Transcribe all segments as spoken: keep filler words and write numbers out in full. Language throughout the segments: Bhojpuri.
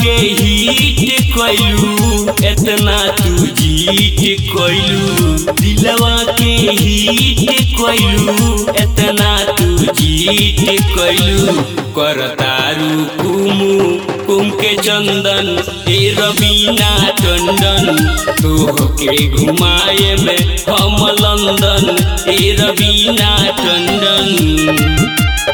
के हिट कइलू एतना तू जीत कइलू दिलवा के हिट कइलू एतना तू जीत कइलू करतारू कुमु कुम के चंदन ए रवीना टंडन तोहके घुमाए में हम लंदन ए रवीना टंडन।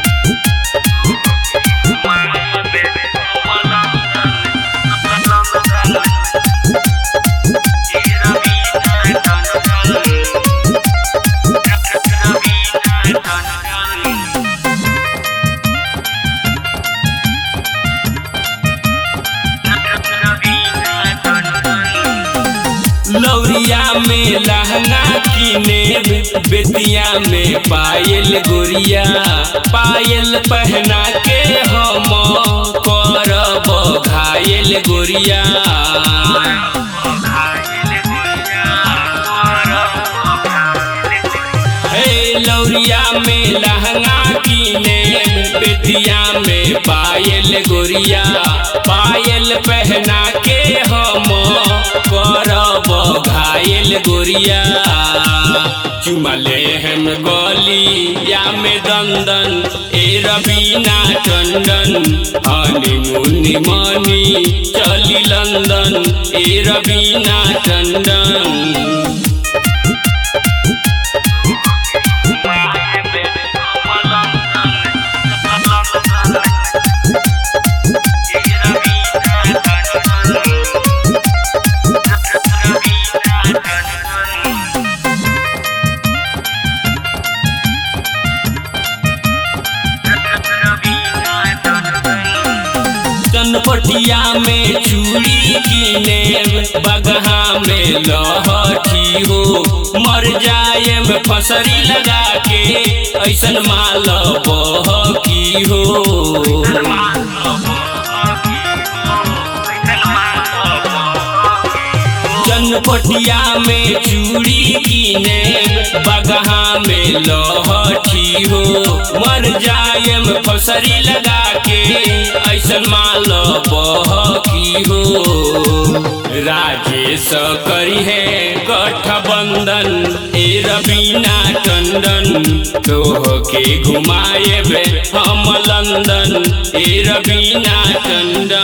लौरिया में लहंगा किने बेतिया में पायल गोरिया पायल पहना के हम करब घायल गोरिया। हे लौरिया में लहंगा किने बेतिया में पायल गोरिया पायल पहना के हम करब घायल गोरिया। चुमा ले हम गलिया में दंदन ए रवीना टंडन हनीमून मनी चली लंदन ए रवीना टंडन। चनपटिया में चूड़ी किने बगहा में लहठी हो मर जाए में फसरी लगा के ऐसन माल बहकी हो। चनपटिया में चूड़ी किने बगहा में लहठी हो मर जाए में फसरी लगा के ऐसन माल बहकी हो। राजेश करी है गठबंधन ए रवीना टंडन तोहके घुमाए बे हम लंदन ए रवीना टंडन।